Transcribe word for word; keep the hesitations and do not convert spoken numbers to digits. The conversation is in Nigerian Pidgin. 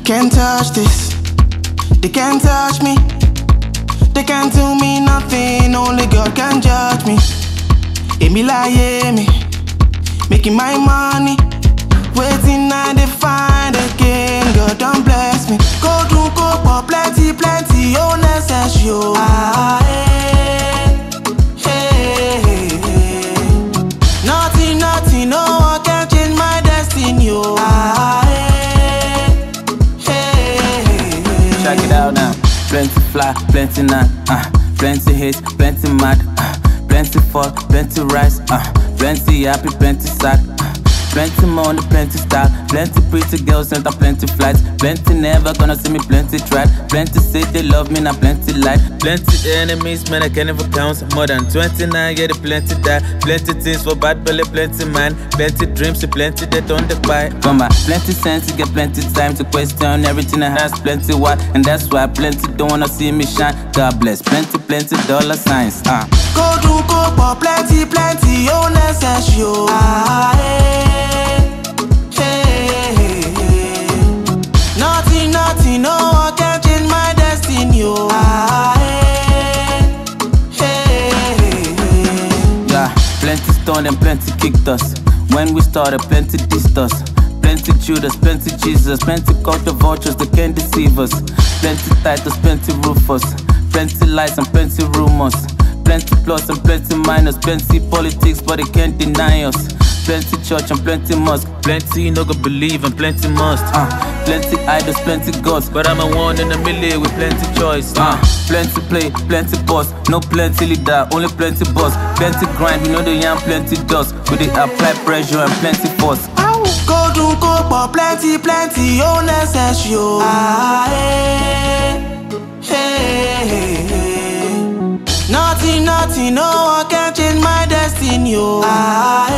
can't touch this. They can't touch me. They can't do me nothing. Only God can judge me. Emi lie me, making my money. Waiting I dey find again. God don't bless me. Go do go for plenty, plenty. Oh necessary. Ah, hey, hey, hey, hey. Nothing, nothing. No one can change my destiny. Oh, ah, hey, hey, hey, hey. Check it out now. Plenty fly, plenty nine, uh, plenty hate, plenty mad, uh, plenty fall, plenty rise, uh, plenty happy, plenty sad, uh, plenty money, plenty style, plenty pretty girls enter plenty flights, plenty never gonna see me, plenty tried, plenty say they love me, now plenty light, plenty enemies, man I can't even count, more than twenty-nine, yeah they plenty die, plenty things for bad belly, plenty man, plenty dreams, so plenty they don't buy. From my plenty sense, you get plenty time to question everything I has, plenty why, and that's why plenty don't wanna see me shine. God bless, plenty, plenty dollar signs. Uh. Go do go for plenty, plenty, oh necessary. Oh, ah, hey, hey, hey, hey. Nothing, nothing, no one can change my destiny. Oh, ah, hey, hey, hey, hey. Yeah, plenty stone and plenty kicked us. When we started, plenty dissed us. Plenty Judas, plenty Jesus, plenty caught the vultures that can't deceive us. Plenty Titus, plenty Rufus, plenty lies and plenty rumors. Plenty plus and plenty minus, plenty politics, but they can't deny us. Plenty church and plenty mosque, plenty no go believe and plenty must. Uh, plenty idols, plenty gods, but I'm a one in a million with plenty choice. Uh, plenty play, plenty boss, no plenty leader, only plenty boss. Plenty grind, we know the young plenty dust. We they apply pressure and plenty force. Go do go for plenty, plenty, oh necessary. Oh, ah, hey, hey, hey, hey. Nothing, nothing, no one can change my destiny. Oh, ah,